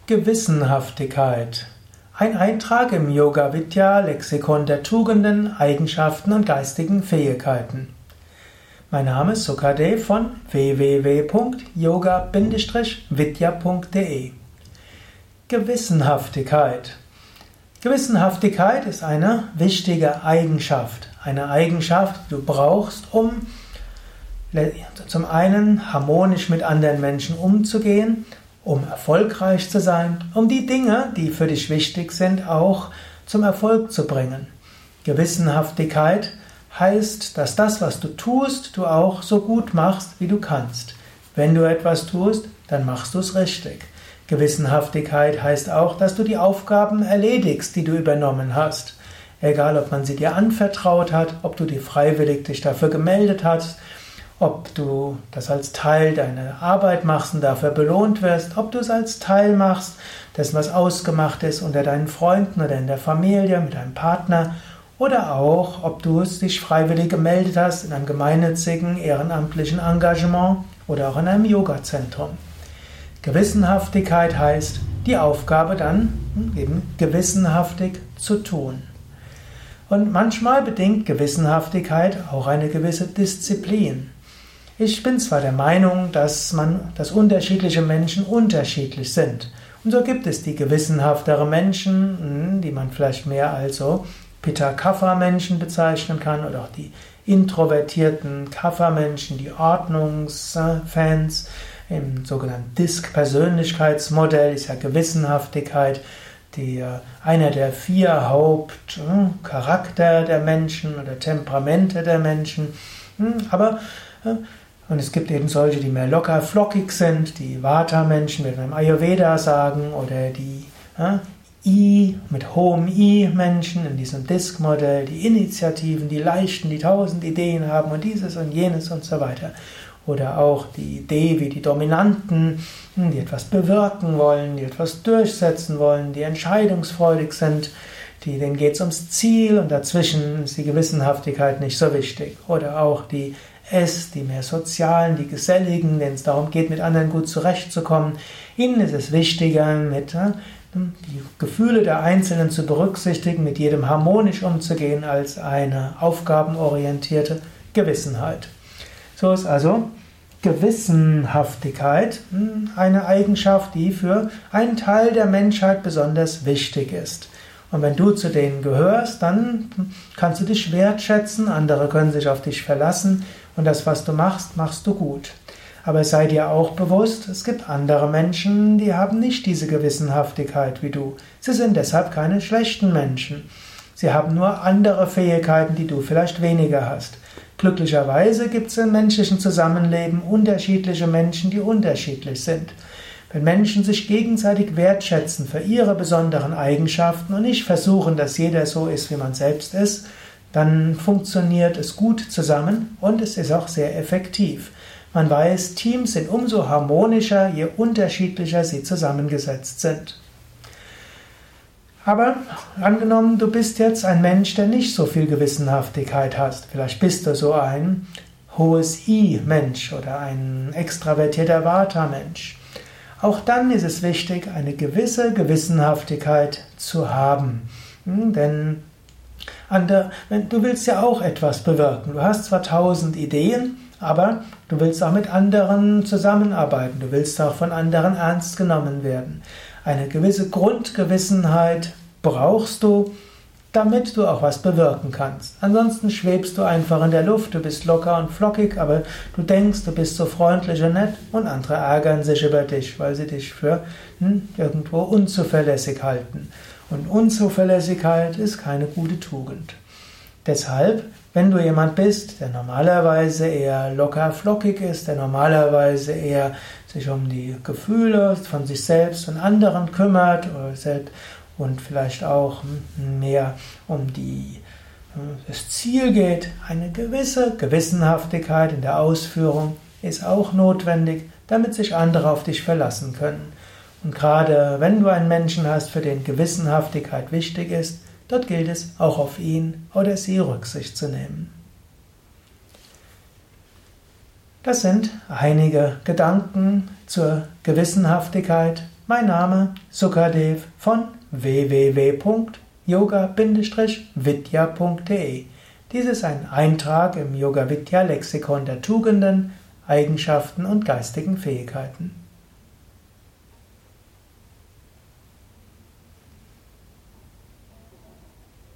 Gewissenhaftigkeit. Ein Eintrag im Yoga Vidya Lexikon der Tugenden, Eigenschaften und geistigen Fähigkeiten. Mein Name ist Sukadev von www.yoga-vidya.de. Gewissenhaftigkeit. Gewissenhaftigkeit ist eine wichtige Eigenschaft. Eine Eigenschaft, die du brauchst, um zum einen harmonisch mit anderen Menschen umzugehen, um erfolgreich zu sein, um die Dinge, die für dich wichtig sind, auch zum Erfolg zu bringen. Gewissenhaftigkeit heißt, dass das, was du tust, du auch so gut machst, wie du kannst. Wenn du etwas tust, dann machst du es richtig. Gewissenhaftigkeit heißt auch, dass du die Aufgaben erledigst, die du übernommen hast. Egal, ob man sie dir anvertraut hat, ob du dich freiwillig dafür gemeldet hast, ob du das als Teil deiner Arbeit machst und dafür belohnt wirst, ob du es als Teil machst, dessen was ausgemacht ist unter deinen Freunden oder in der Familie, mit deinem Partner, oder auch, ob du es dich freiwillig gemeldet hast in einem gemeinnützigen, ehrenamtlichen Engagement oder auch in einem Yoga-Zentrum. Gewissenhaftigkeit heißt, die Aufgabe dann eben gewissenhaftig zu tun. Und manchmal bedingt Gewissenhaftigkeit auch eine gewisse Disziplin. Ich bin zwar der Meinung, dass unterschiedliche Menschen unterschiedlich sind. Und so gibt es die gewissenhaftere Menschen, die man vielleicht mehr als so Pitta-Kapha-Menschen bezeichnen kann, oder auch die introvertierten Kapha-Menschen, die Ordnungsfans. Im sogenannten DISC-Persönlichkeitsmodell ist ja Gewissenhaftigkeit einer der 4 Hauptcharakter der Menschen oder Temperamente der Menschen. Und es gibt eben solche, die mehr locker flockig sind, die Vata-Menschen, wie wir im Ayurveda sagen, oder die I mit hohem I-Menschen in diesem DISC-Modell, die Initiativen, die Leichten, die 1000 Ideen haben und dieses und jenes und so weiter. Oder auch die D wie die Dominanten, die etwas bewirken wollen, die etwas durchsetzen wollen, die entscheidungsfreudig sind, denen geht es ums Ziel und dazwischen ist die Gewissenhaftigkeit nicht so wichtig. Oder auch die S, die mehr Sozialen, die Geselligen, denen es darum geht, mit anderen gut zurechtzukommen. Ihnen ist es wichtiger, die Gefühle der Einzelnen zu berücksichtigen, mit jedem harmonisch umzugehen, als eine aufgabenorientierte Gewissenheit. So ist also Gewissenhaftigkeit eine Eigenschaft, die für einen Teil der Menschheit besonders wichtig ist. Und wenn du zu denen gehörst, dann kannst du dich wertschätzen, andere können sich auf dich verlassen und das, was du machst, machst du gut. Aber sei dir auch bewusst, es gibt andere Menschen, die haben nicht diese Gewissenhaftigkeit wie du. Sie sind deshalb keine schlechten Menschen. Sie haben nur andere Fähigkeiten, die du vielleicht weniger hast. Glücklicherweise gibt es im menschlichen Zusammenleben unterschiedliche Menschen, die unterschiedlich sind. Wenn Menschen sich gegenseitig wertschätzen für ihre besonderen Eigenschaften und nicht versuchen, dass jeder so ist, wie man selbst ist, dann funktioniert es gut zusammen und es ist auch sehr effektiv. Man weiß, Teams sind umso harmonischer, je unterschiedlicher sie zusammengesetzt sind. Aber angenommen, du bist jetzt ein Mensch, der nicht so viel Gewissenhaftigkeit hat. Vielleicht bist du so ein hohes I-Mensch oder ein extravertierter Vata-Mensch. Auch dann ist es wichtig, eine gewisse Gewissenhaftigkeit zu haben. Denn du willst ja auch etwas bewirken. Du hast zwar 1000 Ideen, aber du willst auch mit anderen zusammenarbeiten. Du willst auch von anderen ernst genommen werden. Eine gewisse Grundgewissenheit brauchst du, damit du auch was bewirken kannst. Ansonsten schwebst du einfach in der Luft, du bist locker und flockig, aber du denkst, du bist so freundlich und nett und andere ärgern sich über dich, weil sie dich für irgendwo unzuverlässig halten. Und Unzuverlässigkeit ist keine gute Tugend. Deshalb, wenn du jemand bist, der normalerweise eher locker flockig ist, der normalerweise eher sich um die Gefühle von sich selbst und anderen kümmert und vielleicht auch mehr um das Ziel geht, eine gewisse Gewissenhaftigkeit in der Ausführung ist auch notwendig, damit sich andere auf dich verlassen können. Und gerade wenn du einen Menschen hast, für den Gewissenhaftigkeit wichtig ist, dort gilt es, auch auf ihn oder sie Rücksicht zu nehmen. Das sind einige Gedanken zur Gewissenhaftigkeit. Mein Name Sukadev von www.yoga-vidya.de. Dies ist ein Eintrag im Yoga Vidya Lexikon der Tugenden, Eigenschaften und geistigen Fähigkeiten.